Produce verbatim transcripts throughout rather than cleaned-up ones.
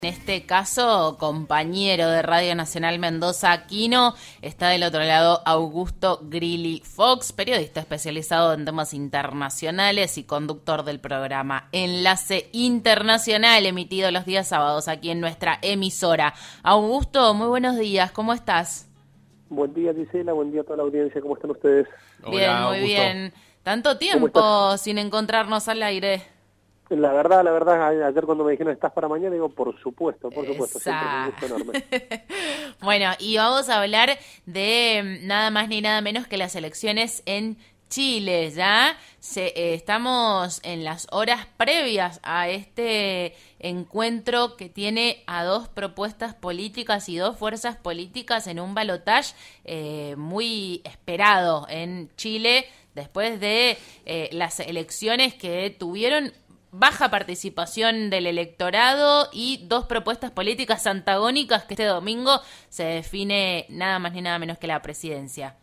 En este caso, compañero de Radio Nacional Mendoza Aquino, está del otro lado Augusto Grilli Fox, periodista especializado en temas internacionales y conductor del programa Enlace Internacional, emitido los días sábados aquí en nuestra emisora. Augusto, muy buenos días, ¿cómo estás? Buen día, Gisela, buen día a toda la audiencia, ¿cómo están ustedes? Bien, Hola, muy Augusto. bien. ¿Tanto tiempo sin encontrarnos al aire? La verdad, la verdad, a- ayer cuando me dijeron estás para mañana, digo, por supuesto, por supuesto, siempre es un Esa. gusto enorme. Bueno, y vamos a hablar de mm, nada más ni nada menos que las elecciones en Chile, ¿ya? Se, eh, estamos en las horas previas a este encuentro que tiene a dos propuestas políticas y dos fuerzas políticas en un balotaje eh, muy esperado en Chile después de eh, las elecciones que tuvieron baja participación del electorado y dos propuestas políticas antagónicas que este domingo se define nada más ni nada menos que la presidencia.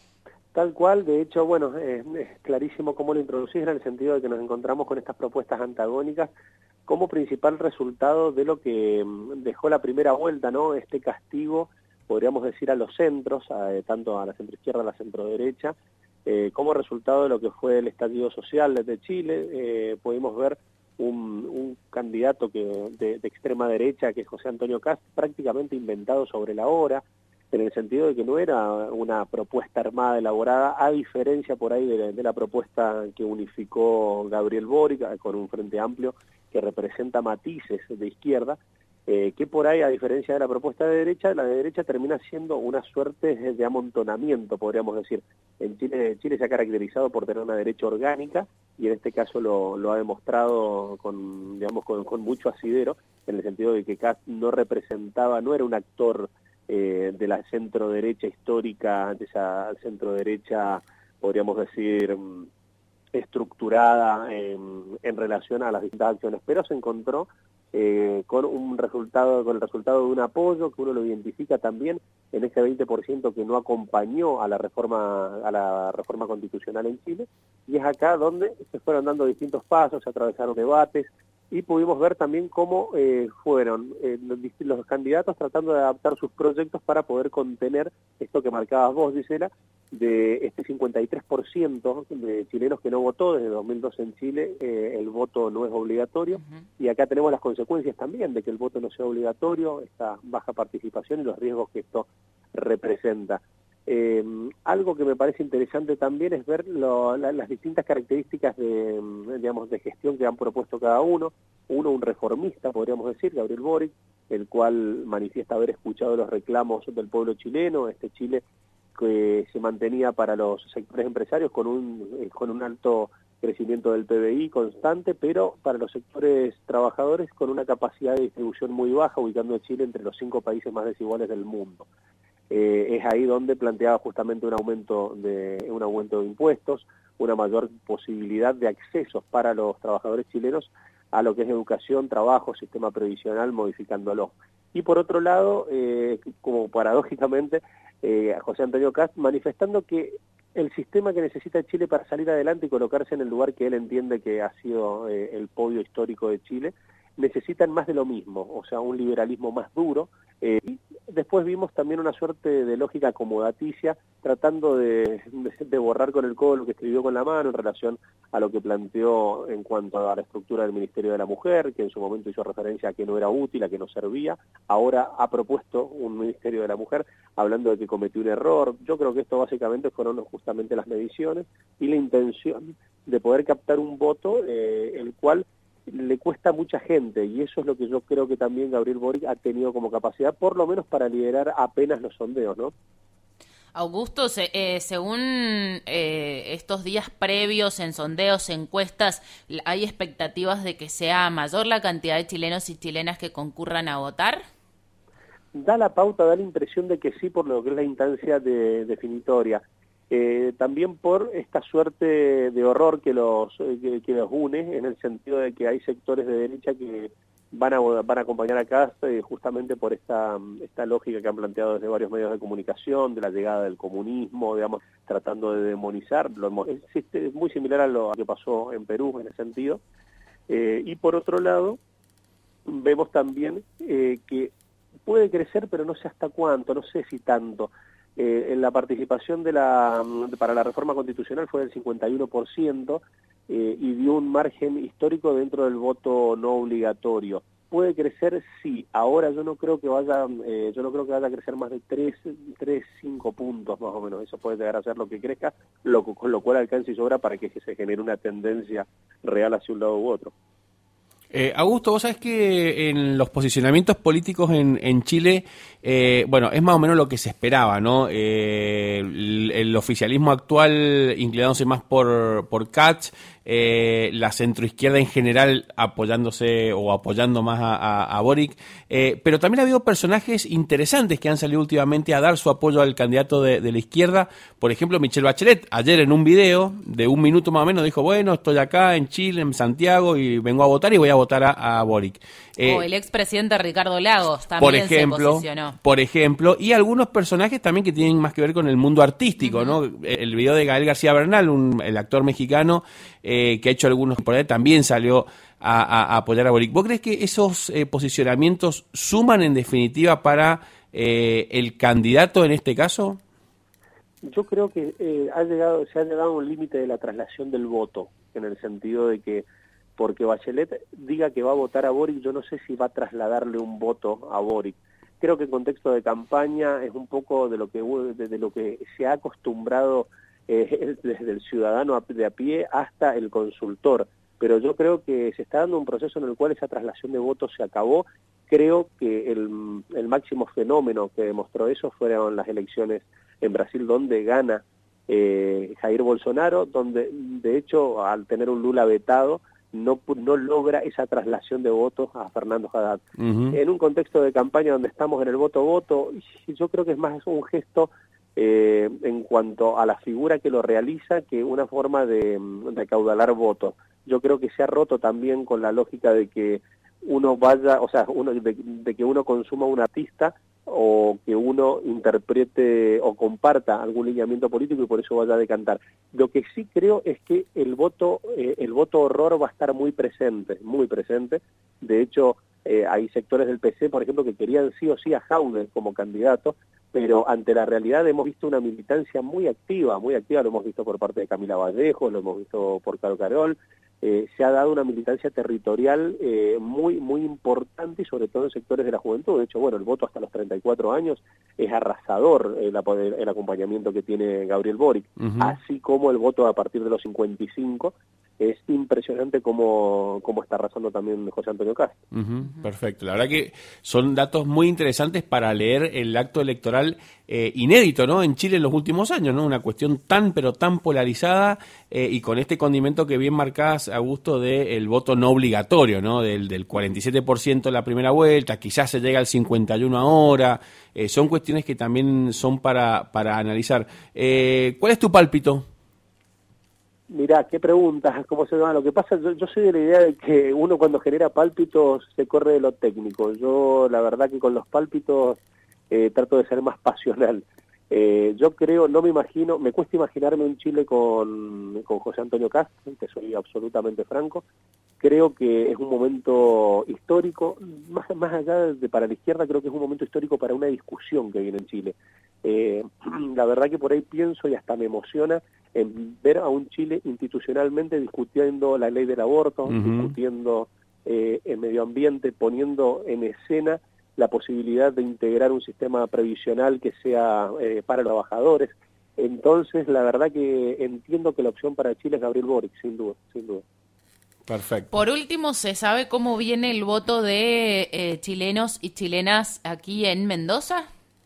Tal cual, de hecho, bueno, eh, es clarísimo cómo lo introducís en el sentido de que nos encontramos con estas propuestas antagónicas como principal resultado de lo que mm, dejó la primera vuelta, ¿no? Este castigo, podríamos decir, a los centros, a, eh, tanto a la centroizquierda, a la centroderecha, eh, como resultado de lo que fue el estallido social desde Chile. Eh, pudimos ver un, un candidato que de, de extrema derecha, que es José Antonio Kast, prácticamente inventado sobre la hora, en el sentido de que no era una propuesta armada elaborada, a diferencia por ahí de la, de la propuesta que unificó Gabriel Boric con un frente amplio que representa matices de izquierda, eh, que por ahí, a diferencia de la propuesta de derecha, la de derecha termina siendo una suerte de amontonamiento, podríamos decir. En Chile, Chile se ha caracterizado por tener una derecha orgánica, y en este caso lo, lo ha demostrado con, digamos, con, con mucho asidero, en el sentido de que Kast no representaba, no era un actor eh, de la centro derecha histórica, de esa centro derecha, podríamos decir, estructurada en, en relación a las distintas acciones, pero se encontró eh, con un resultado, con el resultado de un apoyo que uno lo identifica también en ese veinte por ciento que no acompañó a la reforma a la reforma constitucional en Chile, y es acá donde se fueron dando distintos pasos, se atravesaron debates, y pudimos ver también cómo eh, fueron eh, los, los candidatos tratando de adaptar sus proyectos para poder contener esto que marcabas vos, Gisela, de este cincuenta y tres por ciento de chilenos que no votó. Desde dos mil doce en Chile eh, el voto no es obligatorio, uh-huh. Y acá tenemos las consecuencias también de que el voto no sea obligatorio, esta baja participación y los riesgos que esto representa. Eh, algo que me parece interesante también es ver lo, la, las distintas características de, digamos, de gestión que han propuesto cada uno. Uno, un reformista, podríamos decir, Gabriel Boric, el cual manifiesta haber escuchado los reclamos del pueblo chileno, este Chile que se mantenía para los sectores empresarios con un, eh, con un alto crecimiento del P B I constante, pero para los sectores trabajadores con una capacidad de distribución muy baja, ubicando a Chile entre los cinco países más desiguales del mundo. Eh, es ahí donde planteaba justamente un aumento de un aumento de impuestos, una mayor posibilidad de accesos para los trabajadores chilenos a lo que es educación, trabajo, sistema previsional, modificándolo. Y por otro lado, eh, como paradójicamente, eh, José Antonio Kast manifestando que el sistema que necesita Chile para salir adelante y colocarse en el lugar que él entiende que ha sido eh, el podio histórico de Chile, necesitan más de lo mismo, o sea, un liberalismo más duro. Eh, y después vimos también una suerte de lógica acomodaticia, tratando de, de, de borrar con el codo lo que escribió con la mano en relación a lo que planteó en cuanto a la estructura del Ministerio de la Mujer, que en su momento hizo referencia a que no era útil, a que no servía. Ahora ha propuesto un Ministerio de la Mujer, hablando de que cometió un error. Yo creo que esto básicamente fueron justamente las mediciones y la intención de poder captar un voto, eh, el cual le cuesta a mucha gente, y eso es lo que yo creo que también Gabriel Boric ha tenido como capacidad, por lo menos para liderar apenas los sondeos, ¿no? Augusto, se, eh, según eh, estos días previos en sondeos, encuestas, ¿hay expectativas de que sea mayor la cantidad de chilenos y chilenas que concurran a votar? Da la pauta, da la impresión de que sí, por lo que es la instancia de, definitoria. Eh, también por esta suerte de horror que los, que, que los une, en el sentido de que hay sectores de derecha que van a, van a acompañar a Kast eh, justamente por esta, esta lógica que han planteado desde varios medios de comunicación, de la llegada del comunismo, digamos, tratando de demonizar. Lo, es, es muy similar a lo que pasó en Perú en ese sentido. Eh, y por otro lado, vemos también eh, que puede crecer, pero no sé hasta cuánto, no sé si tanto. Eh, en la participación de la para la reforma constitucional fue del cincuenta y uno por ciento eh, y dio un margen histórico dentro del voto no obligatorio. Puede crecer, sí. Ahora yo no creo que vaya, eh, yo no creo que vaya a crecer más de tres, tres, cinco puntos más o menos. Eso puede llegar a ser lo que crezca, lo, con lo cual alcanza y sobra para que se genere una tendencia real hacia un lado u otro. Eh, Augusto, vos sabés que en los posicionamientos políticos en, en Chile, eh, bueno, es más o menos lo que se esperaba, ¿no? Eh, el, el oficialismo actual inclinándose más por, por Katz, eh, la centroizquierda en general apoyándose o apoyando más a, a, a Boric, eh, pero también ha habido personajes interesantes que han salido últimamente a dar su apoyo al candidato de, de la izquierda. Por ejemplo, Michelle Bachelet, ayer en un video de un minuto más o menos dijo, bueno, estoy acá en Chile, en Santiago, y vengo a votar y voy a votar a, a Boric. Eh, o el expresidente Ricardo Lagos también por ejemplo, se posicionó. Por ejemplo, y algunos personajes también que tienen más que ver con el mundo artístico, uh-huh. ¿no? El video de Gael García Bernal, un, el actor mexicano, eh, que ha hecho algunos por ahí, también salió a, a, a apoyar a Boric. ¿Vos crees que esos eh, posicionamientos suman en definitiva para eh, el candidato en este caso? Yo creo que eh, ha llegado, se ha llegado a un límite de la traslación del voto, en el sentido de que porque Bachelet diga que va a votar a Boric, yo no sé si va a trasladarle un voto a Boric. Creo que en contexto de campaña es un poco de lo que de, de lo que se ha acostumbrado eh, desde el ciudadano de a pie hasta el consultor. Pero yo creo que se está dando un proceso en el cual esa traslación de votos se acabó. Creo que el, el máximo fenómeno que demostró eso fueron las elecciones en Brasil, donde gana eh, Jair Bolsonaro, donde de hecho al tener un Lula vetado, no, no logra esa traslación de votos a Fernando Haddad. Uh-huh. En un contexto de campaña donde estamos en el voto-voto, yo creo que es más un gesto eh, en cuanto a la figura que lo realiza que una forma de, de acaudallar votos. Yo creo que se ha roto también con la lógica de que uno vaya, o sea, uno, de, de que uno consuma un artista o que uno interprete o comparta algún lineamiento político y por eso vaya a decantar. Lo que sí creo es que el voto eh, el voto horror va a estar muy presente, muy presente. De hecho, eh, hay sectores del P C, por ejemplo, que querían sí o sí a Jaude como candidato, pero ante la realidad hemos visto una militancia muy activa, muy activa, lo hemos visto por parte de Camila Vallejo, lo hemos visto por Caro Carol. Eh, se ha dado una militancia territorial eh, muy muy importante y sobre todo en sectores de la juventud. De hecho, bueno, el voto hasta los treinta y cuatro años es arrasador, el, el acompañamiento que tiene Gabriel Boric, uh-huh. así como el voto a partir de los cincuenta y cinco. Es impresionante cómo, cómo está arrasando también José Antonio Kast. Uh-huh, perfecto. La verdad que son datos muy interesantes para leer el acto electoral eh, inédito, ¿no? En Chile en los últimos años, ¿no? Una cuestión tan pero tan polarizada eh, y con este condimento que bien marcás, Augusto, del voto no obligatorio, ¿no? Del, del cuarenta y siete por ciento la primera vuelta, quizás se llega al cincuenta y uno ahora. Eh, son cuestiones que también son para, para analizar. Eh, ¿Cuál es tu pálpito? Mirá, qué preguntas, cómo se llama. Lo que pasa, yo, yo soy de la idea de que uno cuando genera pálpitos se corre de lo técnico. Yo, la verdad que con los pálpitos eh, trato de ser más pasional. Eh, yo creo, no me imagino, me cuesta imaginarme un Chile con, con José Antonio Kast, que soy absolutamente franco. Creo que es un momento histórico, más, más allá de para la izquierda, creo que es un momento histórico para una discusión que viene en Chile. Eh, la verdad que por ahí pienso y hasta me emociona en ver a un Chile institucionalmente discutiendo la ley del aborto, uh-huh. discutiendo eh, el medio ambiente, poniendo en escena la posibilidad de integrar un sistema previsional que sea eh, para los trabajadores. Entonces, la verdad que entiendo que la opción para Chile es Gabriel Boric, sin duda, sin duda. Perfecto. Por último, ¿se sabe cómo viene el voto de eh, chilenos y chilenas aquí en Mendoza?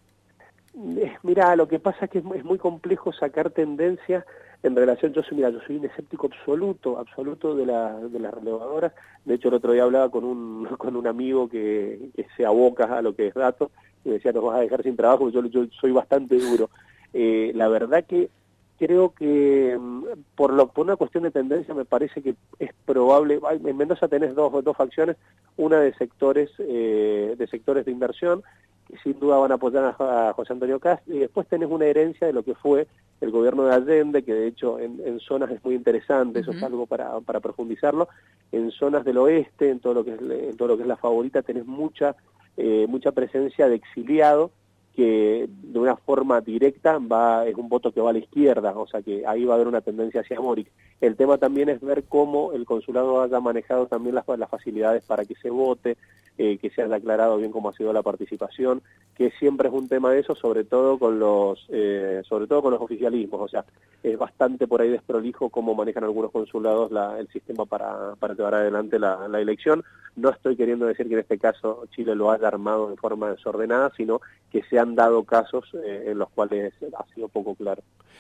Mira, lo que pasa es que es muy complejo sacar tendencias en relación. Yo soy, mira, yo soy un escéptico absoluto, absoluto de, la, de las relevadoras. De hecho, el otro día hablaba con un con un amigo que, que se aboca a lo que es datos y me decía, nos vas a dejar sin trabajo. Yo, yo soy bastante duro. Eh, la verdad que creo que por, lo, por una cuestión de tendencia me parece que es probable. En Mendoza tenés dos, dos facciones, una de sectores eh, de sectores de inversión que sin duda van a apoyar a, a José Antonio Kast, y después tenés una herencia de lo que fue el gobierno de Allende, que de hecho en, en zonas es muy interesante, eso uh-huh. es algo para, para profundizarlo, en zonas del oeste, en todo lo que es, en todo lo que es la Favorita, tenés mucha, eh, mucha presencia de exiliado, que de una forma directa va es un voto que va a la izquierda, o sea que ahí va a haber una tendencia hacia Boric. El tema también es ver cómo el consulado haya manejado también las, las facilidades para que se vote, eh, que se haya aclarado bien cómo ha sido la participación, que siempre es un tema de eso, sobre todo con los eh, sobre todo con los oficialismos, o sea, es bastante por ahí desprolijo cómo manejan algunos consulados la, el sistema para, para llevar adelante la, la elección. No estoy queriendo decir que en este caso Chile lo haya armado de forma desordenada, sino que se han dado casos eh, en los cuales ha sido poco claro.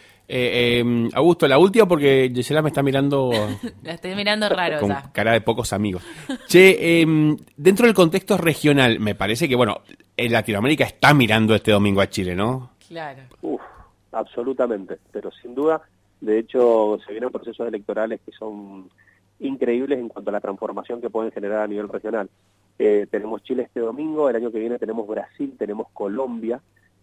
Eh, eh, Augusto, la última porque Gisela me está mirando... La estoy mirando raro. Con ya. cara de pocos amigos. Che, eh, dentro del contexto regional, me parece que, bueno, en Latinoamérica está mirando este domingo a Chile, ¿no? Claro. Uf, absolutamente, pero sin duda, de hecho, se vienen procesos electorales que son increíbles en cuanto a la transformación que pueden generar a nivel regional. Eh, tenemos Chile este domingo, el año que viene tenemos Brasil, tenemos Colombia,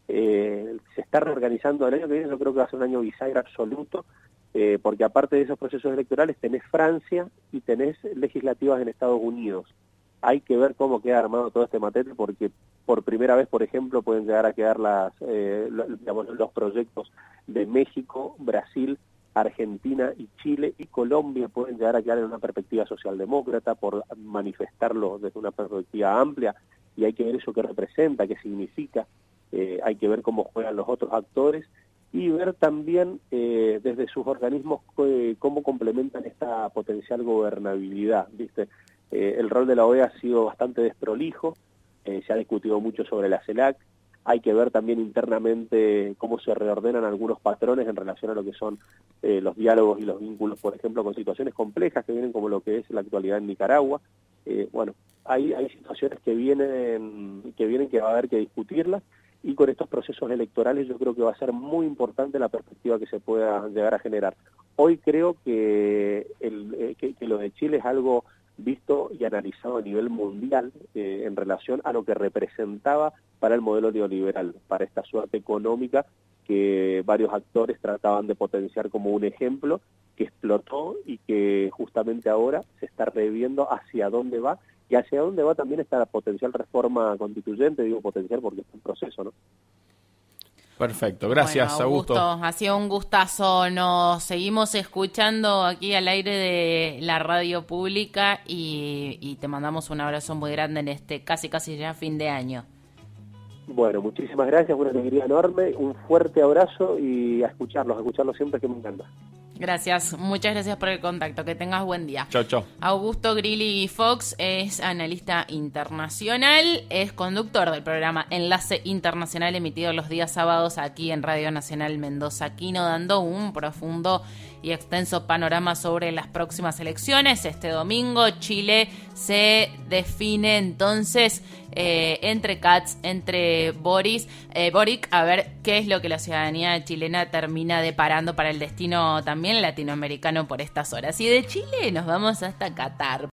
eh, se está reorganizando, el año que viene yo creo que va a ser un año bisagra absoluto, eh, porque aparte de esos procesos electorales tenés Francia y tenés legislativas en Estados Unidos. Hay que ver cómo queda armado todo este matete, porque por primera vez, por ejemplo, pueden llegar a quedar las, eh, los, digamos, los proyectos de México, Brasil, Argentina y Chile y Colombia pueden llegar a quedar en una perspectiva socialdemócrata por manifestarlo desde una perspectiva amplia, y hay que ver eso qué representa, qué significa, eh, hay que ver cómo juegan los otros actores y ver también eh, desde sus organismos eh, cómo complementan esta potencial gobernabilidad, ¿viste? Eh, el rol de la O E A ha sido bastante desprolijo, eh, se ha discutido mucho sobre la CELAC. Hay que ver también internamente cómo se reordenan algunos patrones en relación a lo que son eh, los diálogos y los vínculos, por ejemplo, con situaciones complejas que vienen como lo que es la actualidad en Nicaragua. Eh, bueno, hay, hay situaciones que vienen, que vienen que va a haber que discutirlas, y con estos procesos electorales yo creo que va a ser muy importante la perspectiva que se pueda llegar a generar. Hoy creo que, el, eh, que, que lo de Chile es algo visto y analizado a nivel mundial eh, en relación a lo que representaba para el modelo neoliberal, para esta suerte económica que varios actores trataban de potenciar como un ejemplo, que explotó y que justamente ahora se está reviendo hacia dónde va, y hacia dónde va también esta potencial reforma constituyente, digo potencial porque es un proceso, ¿no? Perfecto, gracias, bueno, Augusto. Augusto. Ha sido un gustazo. Nos seguimos escuchando aquí al aire de la radio pública y, y te mandamos un abrazo muy grande en este casi casi ya fin de año. Bueno, muchísimas gracias, una alegría enorme, un fuerte abrazo y a escucharlos, a escucharlos siempre, que me encanta. Gracias, muchas gracias por el contacto, que tengas buen día. Chau, chau. Augusto Grilli Fox es analista internacional, es conductor del programa Enlace Internacional emitido los días sábados aquí en Radio Nacional Mendoza Quino, dando un profundo y extenso panorama sobre las próximas elecciones. Este domingo Chile se define entonces eh, entre Katz, entre Boris, eh, Boric, a ver qué es lo que la ciudadanía chilena termina deparando para el destino también latinoamericano por estas horas. Y de Chile nos vamos hasta Qatar.